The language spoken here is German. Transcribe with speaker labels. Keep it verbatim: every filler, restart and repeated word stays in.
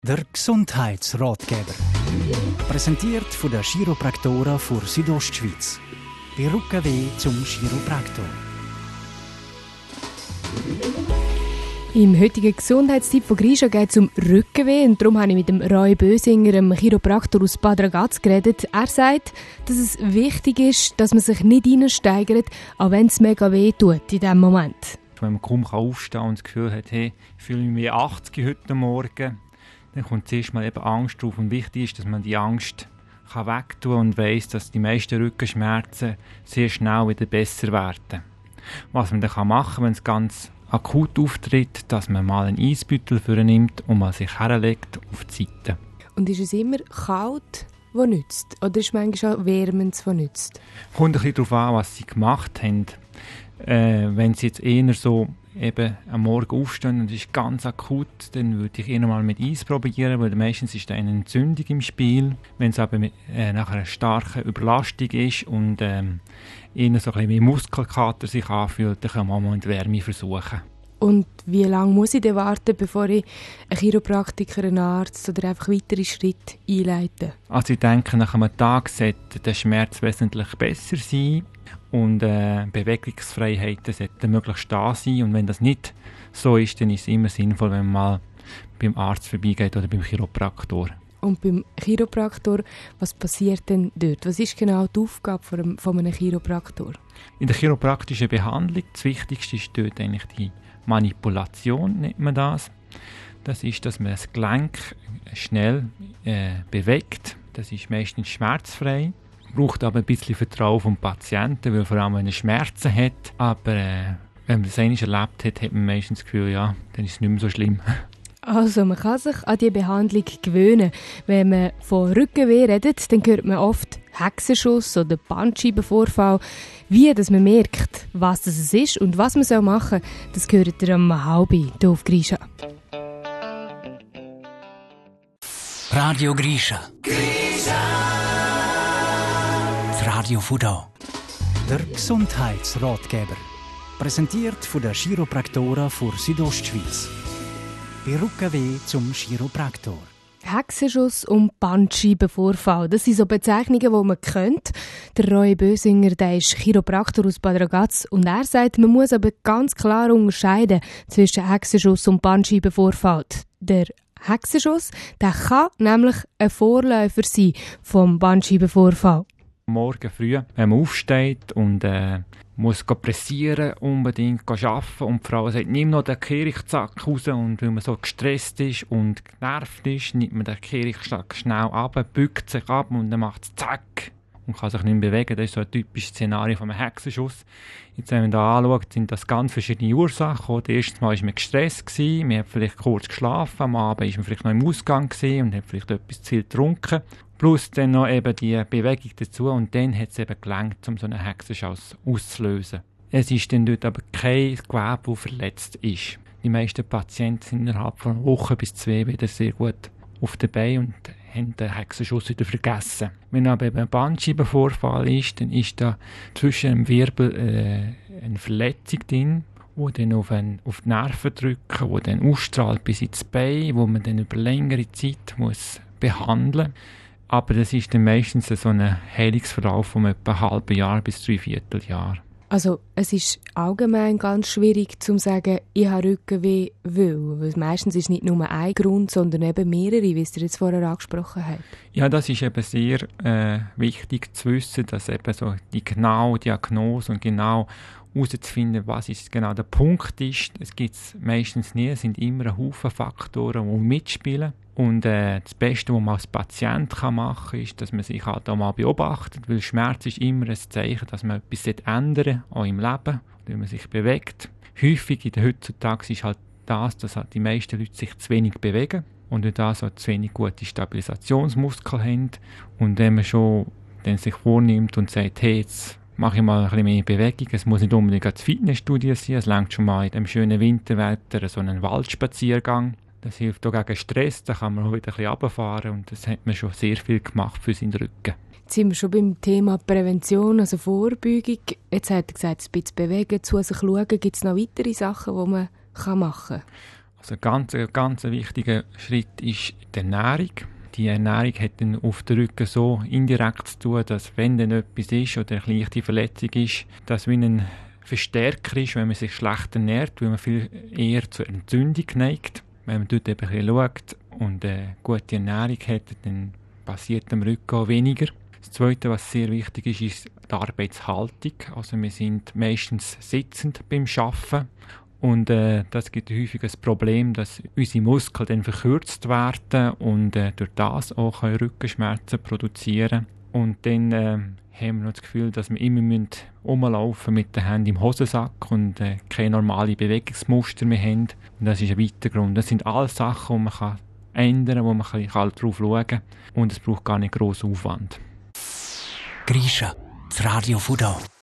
Speaker 1: Der Gesundheitsratgeber. Präsentiert von der Chiropraktora für Südostschweiz. Bei Rückenweh zum Chiropraktor.
Speaker 2: Im heutigen Gesundheitstipp von Grisha geht es um Rückenweh. Und darum habe ich mit dem Roy Bösinger, einem Chiropraktor aus Bad Ragaz, geredet. Er sagt, dass es wichtig ist, dass man sich nicht reinsteigert, auch wenn es mega weh tut in diesem Moment.
Speaker 3: Wenn man kaum aufstehen kann und das Gefühl hat, hey, ich fühle mich wie achtzig heute Morgen, dann kommt zuerst mal eben Angst auf. Und wichtig ist, dass man die Angst kann wegtun und weiss, dass die meisten Rückenschmerzen sehr schnell wieder besser werden. Was man dann machen kann, wenn es ganz akut auftritt, dass man mal einen Eisbeutel für nimmt und man sich herlegt auf die Seite.
Speaker 2: Und ist es immer kalt, was nützt? Oder ist es manchmal auch wärmend, was nützt?
Speaker 3: Kommt ein bisschen darauf an, was sie gemacht haben. Äh, wenn sie jetzt eher so eben am Morgen aufstehen und es ist ganz akut, dann würde ich eher mal mit Eis probieren, weil meistens ist da eine Entzündung im Spiel. Wenn es aber mit, äh, nach einer starken Überlastung ist und ähm, eher so ein bisschen wie Muskelkater sich anfühlt, dann kann man mal mit Wärme versuchen.
Speaker 2: Und wie lange muss ich denn warten, bevor ich einen Chiropraktiker, einen Arzt oder einfach weitere Schritte einleite?
Speaker 3: Also ich denke, nach einem Tag sollte der Schmerz wesentlich besser sein und äh, Bewegungsfreiheiten sollten möglichst da sein. Und wenn das nicht so ist, dann ist es immer sinnvoll, wenn man mal beim Arzt vorbeigeht oder beim Chiropraktor.
Speaker 2: Und beim Chiropraktor, was passiert denn dort? Was ist genau die Aufgabe von einem, von einem Chiropraktor?
Speaker 3: In der chiropraktischen Behandlung, das Wichtigste ist dort eigentlich die Manipulation, nennt man das. Das ist, dass man das Gelenk schnell äh, bewegt. Das ist meistens schmerzfrei. Braucht aber ein bisschen Vertrauen vom Patienten, weil vor allem, wenn er Schmerzen hat. Aber äh, wenn man das einmal erlebt hat, hat man meistens das Gefühl, ja, dann ist es nicht mehr so schlimm.
Speaker 2: Also man kann sich an die Behandlung gewöhnen. Wenn man von Rückenweh redet, dann hört man oft Hexenschuss oder Bandscheibenvorfall. Wie dass man merkt, was das ist und was man machen soll, das hört ihr am halben hier auf Grisha.
Speaker 1: Radio Grisha. Grisha. Das Radio von da. Der Gesundheitsratgeber. Präsentiert von der Chiropraktora für Südostschweiz. Bei Rückenweh zum Chiropraktor.
Speaker 2: Hexenschuss und Bandscheibenvorfall. Das sind so Bezeichnungen, die man kennt. Der Roy Bösinger, der ist Chiropraktor aus Bad Ragaz und er sagt, man muss aber ganz klar unterscheiden zwischen Hexenschuss und Bandscheibenvorfall. Der Hexenschuss, der kann nämlich ein Vorläufer sein vom Bandscheibenvorfall.
Speaker 3: Morgen früh, wenn man aufsteht und äh, muss pressieren, unbedingt arbeiten und die Frau sagt, nimm noch den Kirchzack raus und weil man so gestresst ist und genervt ist, nimmt man den Kirchzack schnell ab, bückt sich ab und dann macht es zack und kann sich nicht mehr bewegen. Das ist so ein typisches Szenario von einem Hexenschuss. Jetzt, wenn man da anschaut, sind das ganz verschiedene Ursachen. Das erste Mal war man gestresst, man hat vielleicht kurz geschlafen, am Abend war man vielleicht noch im Ausgang und hat vielleicht etwas zu viel getrunken. Plus dann noch eben die Bewegung dazu und dann hat es eben gelangt, um so einen Hexenschuss auszulösen. Es ist dann dort aber kein Gewebe, das verletzt ist. Die meisten Patienten sind innerhalb von einer Woche bis zwei wieder sehr gut auf den Beinen und haben den Hexenschuss wieder vergessen. Wenn aber eben ein Bandscheibenvorfall ist, dann ist da zwischen dem Wirbel äh, eine Verletzung drin, die dann auf, einen, auf die Nerven drücken, die dann ausstrahlt bis ins Bein, wo man dann über längere Zeit muss behandeln muss. Aber das ist dann meistens so ein Heilungsverlauf von etwa einem halben Jahr bis dreiviertel Jahr.
Speaker 2: Also es ist allgemein ganz schwierig zu sagen, ich habe Rückenweh, weil, weil meistens ist nicht nur ein Grund, sondern eben mehrere, wie es ihr jetzt vorher angesprochen habt.
Speaker 3: Ja, das ist eben sehr äh, wichtig zu wissen, dass eben so die genaue Diagnose und genau herauszufinden, was ist genau der Punkt ist. Es gibt es meistens nie, es sind immer ein Haufen Faktoren, die mitspielen. Und äh, das Beste, was man als Patient kann machen kann, ist, dass man sich halt auch mal beobachtet, weil Schmerz ist immer ein Zeichen, dass man etwas ändern sollte, auch im Leben, wenn man sich bewegt. Häufig in der heutzutage ist halt das, dass halt die meisten Leute sich zu wenig bewegen und durch das auch zu wenig gute Stabilisationsmuskeln haben. Und wenn man schon dann sich vornimmt und sagt, hey, jetzt mache ich mal ein bisschen mehr Bewegung, es muss nicht unbedingt das Fitnessstudio sein, es reicht schon mal in dem schönen Winterwetter so einen Waldspaziergang. Das hilft auch gegen Stress, da kann man auch wieder ein bisschen runterfahren und das hat man schon sehr viel gemacht für seinen Rücken.
Speaker 2: Jetzt sind wir schon beim Thema Prävention, also Vorbeugung. Jetzt hat er gesagt, ein bisschen bewegen, zu sich schauen. Gibt es noch weitere Sachen, die man machen kann?
Speaker 3: Also ein ganz, ganz wichtiger Schritt ist die Ernährung. Die Ernährung hat dann auf den Rücken so indirekt zu tun, dass wenn dann etwas ist oder eine leichte Verletzung ist, dass wie ein Verstärker ist, wenn man sich schlecht ernährt, weil man viel eher zur Entzündung neigt. Wenn man dort eben ein bisschen schaut und eine gute Ernährung hat, dann passiert am Rücken auch weniger. Das Zweite, was sehr wichtig ist, ist die Arbeitshaltung. Also wir sind meistens sitzend beim Arbeiten und äh, das gibt häufig ein Problem, dass unsere Muskeln dann verkürzt werden und äh, durch das auch Rückenschmerzen produzieren. Und dann äh, haben wir noch das Gefühl, dass wir immer rumlaufen mit den Händen im Hosensack und äh, keine normalen Bewegungsmuster mehr haben. Und das ist ein weiterer Grund. Das sind alle Sachen, die man kann ändern kann, wo man kann drauf schauen kann. Und es braucht gar nicht grossen Aufwand.
Speaker 1: Grisha, das Radio von da.